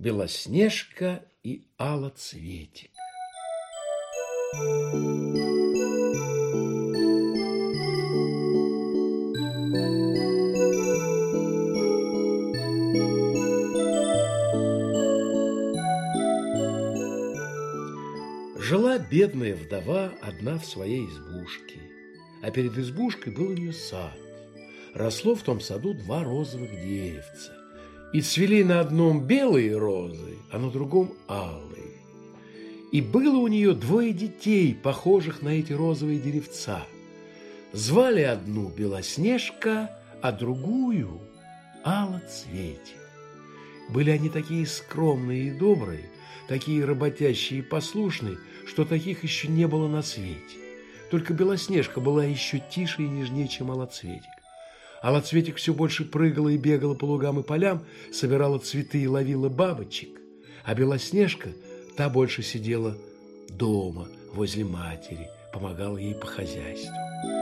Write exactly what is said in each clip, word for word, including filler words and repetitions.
Белоснежка и Алоцветик. Жила бедная вдова одна в своей избушке, а перед избушкой был у нее сад. Росло в том саду два розовых деревца, и цвели на одном белые розы, а на другом алые. И было у нее двое детей, похожих на эти розовые деревца. Звали одну Белоснежка, а другую Алоцветик. Были они такие скромные и добрые, такие работящие и послушные, что таких еще не было на свете. Только Белоснежка была еще тише и нежнее, чем Алоцветик. Алоцветик все больше прыгала и бегала по лугам и полям, собирала цветы и ловила бабочек, а Белоснежка, та больше сидела дома, возле матери, помогала ей по хозяйству.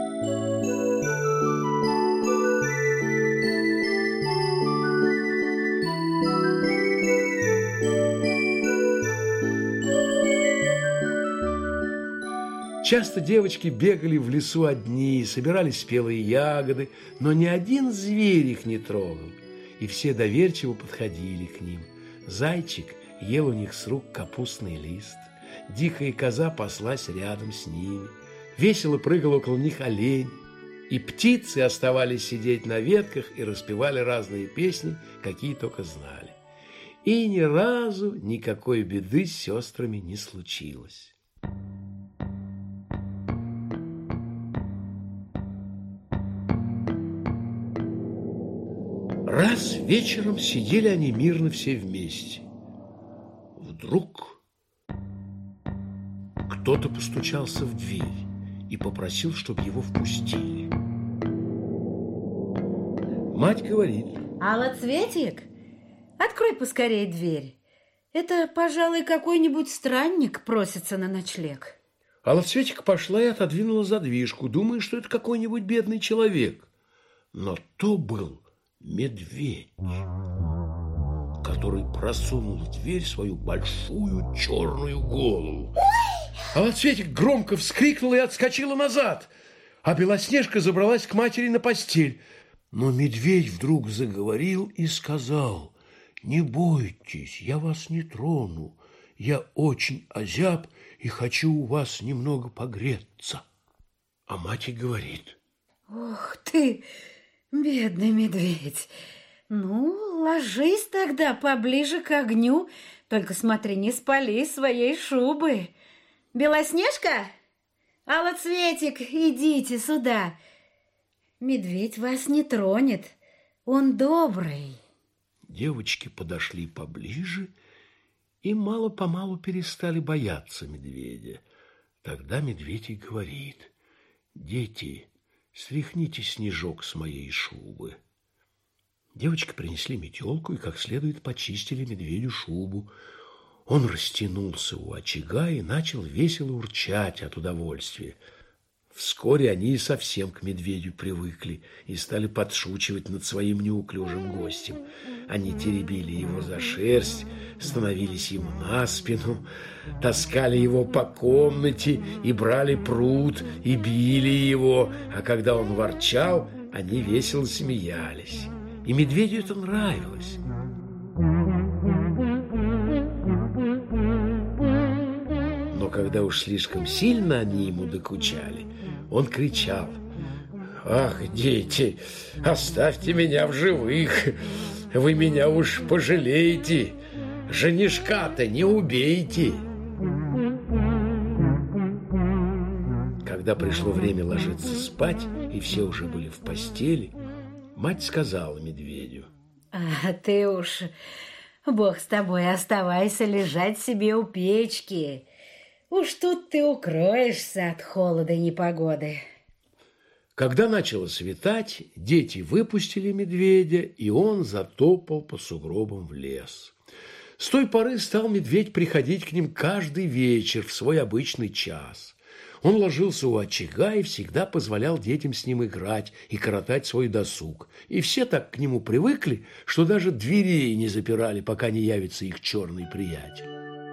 Часто девочки бегали в лесу одни, собирали спелые ягоды, но ни один зверь их не трогал, и все доверчиво подходили к ним. Зайчик ел у них с рук капустный лист, дикая коза паслась рядом с ними, весело прыгал около них олень, и птицы оставались сидеть на ветках и распевали разные песни, какие только знали. И ни разу никакой беды с сестрами не случилось. Раз вечером сидели они мирно все вместе. Вдруг кто-то постучался в дверь и попросил, чтобы его впустили. Мать говорит: Алоцветик, открой поскорее дверь. Это, пожалуй, какой-нибудь странник просится на ночлег. Алоцветик пошла и отодвинула задвижку, думая, что это какой-нибудь бедный человек. Но то был медведь, который просунул в дверь свою большую черную голову. Алоцветик громко вскрикнула и отскочила назад, а Белоснежка забралась к матери на постель. Но медведь вдруг заговорил и сказал: «Не бойтесь, я вас не трону. Я очень озяб и хочу у вас немного погреться». А мать и говорит: «Ох ты, бедный медведь! Ну, ложись тогда поближе к огню, только смотри, не спали своей шубы. Белоснежка, Алоцветик, идите сюда. Медведь вас не тронет, он добрый». Девочки подошли поближе и мало-помалу перестали бояться медведя. Тогда медведь и говорит: «Дети, стряхните снежок с моей шубы». Девочки принесли метелку и как следует почистили медведю шубу. Он растянулся у очага и начал весело урчать от удовольствия. Вскоре они и совсем к медведю привыкли и стали подшучивать над своим неуклюжим гостем. Они теребили его за шерсть, становились ему на спину, таскали его по комнате и брали прут и били его, а когда он ворчал, они весело смеялись. И медведю это нравилось. Но когда уж слишком сильно они ему докучали, он кричал: «Ах, дети, оставьте меня в живых, вы меня уж пожалеете, женишка-то не убейте». Когда пришло время ложиться спать, и все уже были в постели, мать сказала медведю: «А ты уж, Бог с тобой, оставайся лежать себе у печки. Уж тут ты укроешься от холода и непогоды». Когда начало светать, дети выпустили медведя, и он затопал по сугробам в лес. С той поры стал медведь приходить к ним каждый вечер в свой обычный час. Он ложился у очага и всегда позволял детям с ним играть и коротать свой досуг. И все так к нему привыкли, что даже дверей не запирали, пока не явится их черный приятель.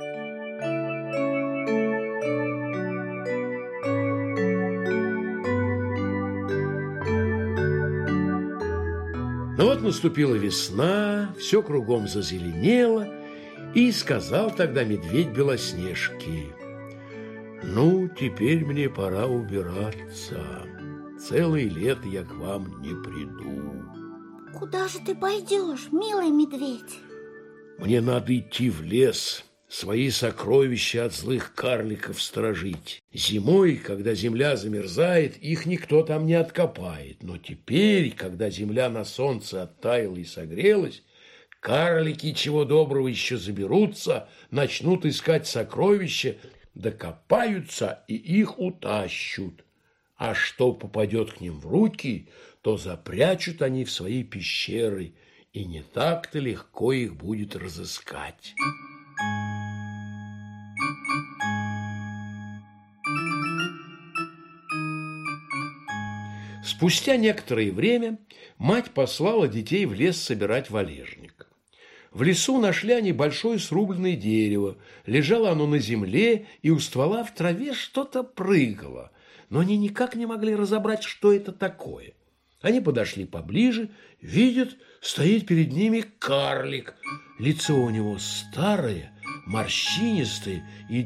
Но вот наступила весна, все кругом зазеленело, и сказал тогда медведь Белоснежке: «Ну, теперь мне пора убираться. Целое лето я к вам не приду». Куда же ты пойдешь, милый медведь? «Мне надо идти в лес, свои сокровища от злых карликов сторожить. Зимой, когда земля замерзает, их никто там не откопает. Но теперь, когда земля на солнце оттаяла и согрелась, карлики, чего доброго, еще заберутся, начнут искать сокровища, докопаются и их утащут. А что попадет к ним в руки, то запрячут они в свои пещеры, и не так-то легко их будет разыскать». Спустя некоторое время мать послала детей в лес собирать валежник. В лесу нашли они большое срубленное дерево. Лежало оно на земле, и у ствола в траве что-то прыгало. Но они никак не могли разобрать, что это такое. Они подошли поближе, видят, стоит перед ними карлик. Лицо у него старое, морщинистое и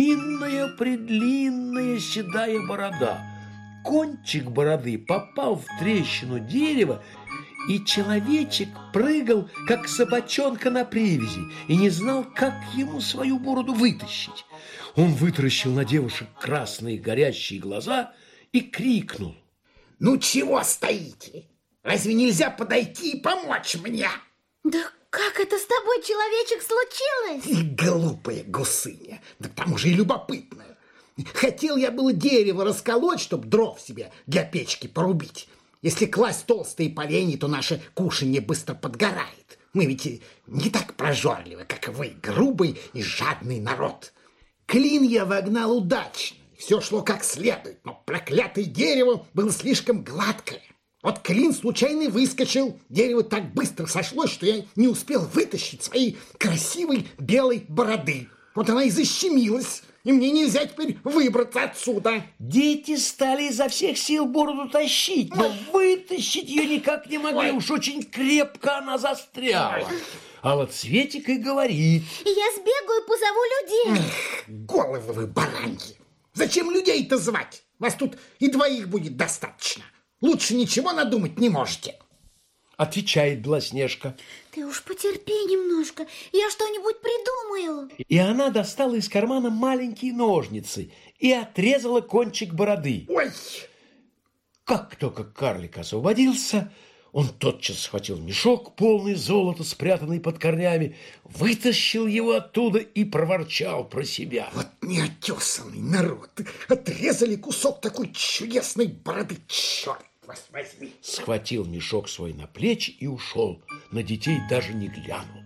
длинная-предлинная седая борода. Кончик бороды попал в трещину дерева, и человечек прыгал, как собачонка на привязи, и не знал, как ему свою бороду вытащить. Он вытаращил на девушек красные горящие глаза и крикнул: «Ну чего стоите? Разве нельзя подойти и помочь мне?» Да как это с тобой, человечек, случилось? И глупая гусыня, да к тому же и любопытная. Хотел я было дерево расколоть, чтоб дров себе для печки порубить. Если класть толстые поленья, то наше кушанье быстро подгорает. Мы ведь не так прожорливы, как вы, грубый и жадный народ. Клин я вогнал удачно, все шло как следует, но проклятое дерево было слишком гладкое. Вот клин случайно выскочил, дерево так быстро сошлось, что я не успел вытащить своей красивой белой бороды. Вот она и защемилась, и мне нельзя теперь выбраться отсюда. Дети стали изо всех сил бороду тащить, но вытащить ее никак не могли. Ой. Уж очень крепко она застряла. Ой. А вот Светик и говорит: я сбегаю, позову людей. Эх, головы вы бараньи! Зачем людей-то звать? Вас тут и двоих будет достаточно. Лучше ничего надумать не можете. Отвечает Белоснежка: ты уж потерпи немножко, я что-нибудь придумаю. И она достала из кармана маленькие ножницы и отрезала кончик бороды. Ой! Как только карлик освободился, он тотчас схватил мешок, полный золота, спрятанный под корнями, вытащил его оттуда и проворчал про себя: вот неотесанный народ! Отрезали кусок такой чудесной бороды, черт вас возьми! Схватил мешок свой на плечи и ушел, на детей даже не глянул.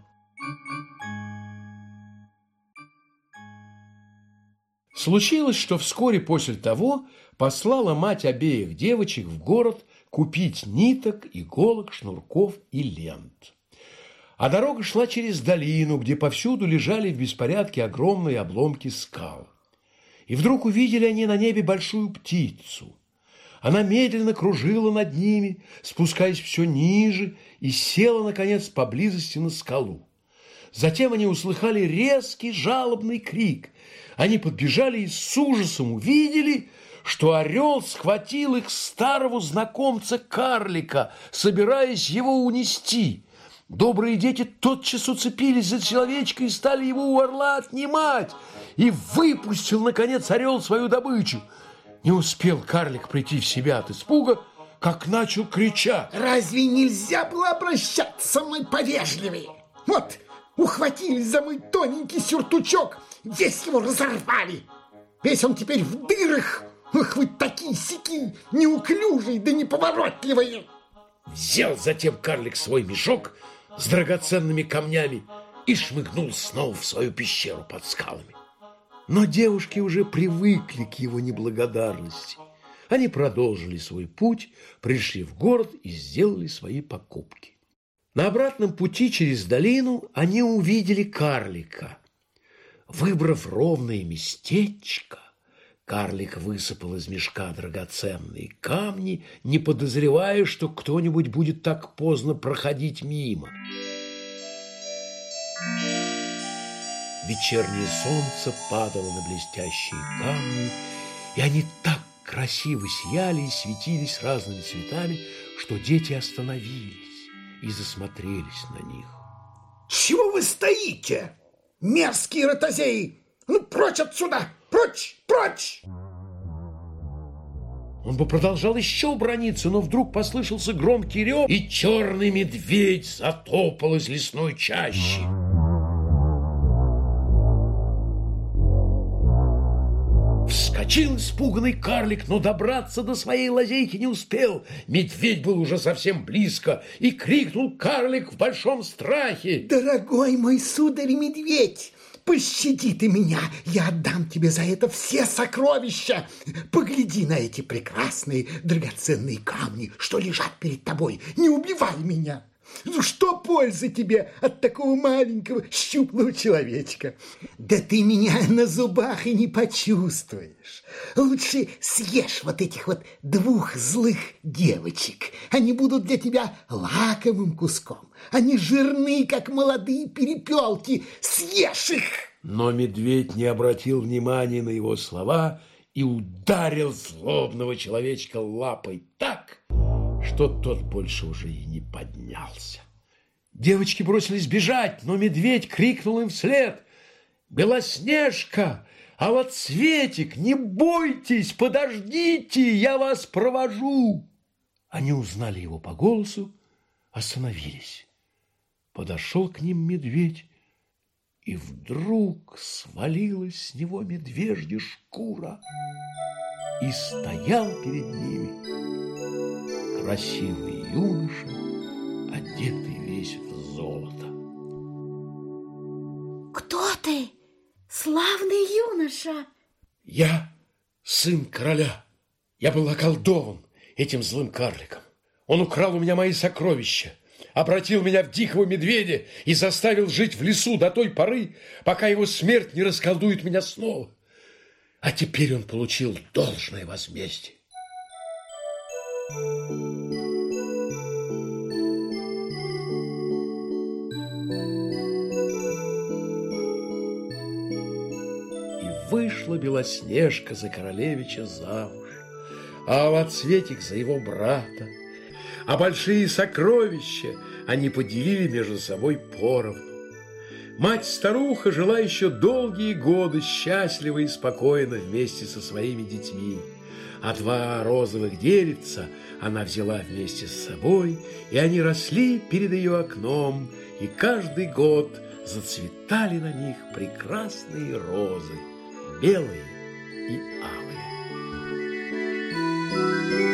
Случилось, что вскоре после того послала мать обеих девочек в город купить ниток, иголок, шнурков и лент. А дорога шла через долину, где повсюду лежали в беспорядке огромные обломки скал. И вдруг увидели они на небе большую птицу. Она медленно кружила над ними, спускаясь все ниже, и села, наконец, поблизости на скалу. Затем они услыхали резкий жалобный крик. Они подбежали и с ужасом увидели, что орел схватил их старого знакомца-карлика, собираясь его унести. Добрые дети тотчас уцепились за человечка и стали его у орла отнимать. И выпустил, наконец, орел свою добычу. Не успел карлик прийти в себя от испуга, как начал кричать: разве нельзя было обращаться со мной повежливее? Вот, ухватились за мой тоненький сюртучок, весь его разорвали. Весь он теперь в дырах. Ах, вы такие-сяки, неуклюжие да неповоротливые. Взял затем карлик свой мешок с драгоценными камнями и шмыгнул снова в свою пещеру под скалами. Но девушки уже привыкли к его неблагодарности. Они продолжили свой путь, пришли в город и сделали свои покупки. На обратном пути через долину они увидели карлика. Выбрав ровное местечко, карлик высыпал из мешка драгоценные камни, не подозревая, что кто-нибудь будет так поздно проходить мимо. Вечернее солнце падало на блестящие камни, и они так красиво сияли и светились разными цветами, что дети остановились и засмотрелись на них. Чего вы стоите, мерзкие ротозеи? Ну, прочь отсюда! Прочь! Прочь! Он бы продолжал еще браниться, но вдруг послышался громкий рев, и черный медведь затопал из лесной чащи. Вскочил испуганный карлик, но добраться до своей лазейки не успел. Медведь был уже совсем близко, и крикнул карлик в большом страхе: «Дорогой мой сударь-медведь, пощади ты меня, я отдам тебе за это все сокровища. Погляди на эти прекрасные драгоценные камни, что лежат перед тобой. Не убивай меня. Ну, что пользы тебе от такого маленького щуплого человечка? Да ты меня на зубах и не почувствуешь. Лучше съешь вот этих вот двух злых девочек. Они будут для тебя лакомым куском. Они жирны, как молодые перепелки. Съешь их!» Но медведь не обратил внимания на его слова и ударил злобного человечка лапой так, что тот больше уже и не поднялся. Девочки бросились бежать, но медведь крикнул им вслед: «Белоснежка, Алоцветик, не бойтесь, подождите, я вас провожу!» Они узнали его по голосу, остановились. Подошел к ним медведь, и вдруг свалилась с него медвежья шкура, и стоял перед ними красивый юноша, одетый весь в золото. Кто ты, славный юноша? Я сын короля. Я был околдован этим злым карликом. Он украл у меня мои сокровища, обратил меня в дикого медведя и заставил жить в лесу до той поры, пока его смерть не расколдует меня снова. А теперь он получил должное возмездие. Вышла Белоснежка за королевича замуж, а Алоцветик за его брата. А большие сокровища они поделили между собой поровну. Мать-старуха жила еще долгие годы счастливо и спокойно вместе со своими детьми. А два розовых деревца она взяла вместе с собой, и они росли перед ее окном, и каждый год зацветали на них прекрасные розы, белые и алые.